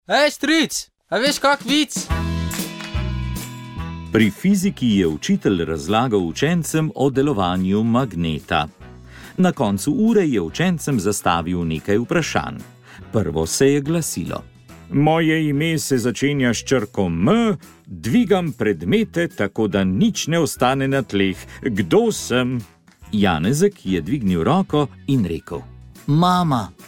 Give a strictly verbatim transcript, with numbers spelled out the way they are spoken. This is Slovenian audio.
Ej, stric, a veš kak vic? Pri fiziki je učitelj razlagal učencem o delovanju magneta. Na koncu ure je učencem zastavil nekaj vprašanj. Prvo se je glasilo: Moje ime se začenja s črko M, dvigam predmete, tako da nič ne ostane na tleh. Kdo sem? Janezek je dvignil roko in rekel: Mama.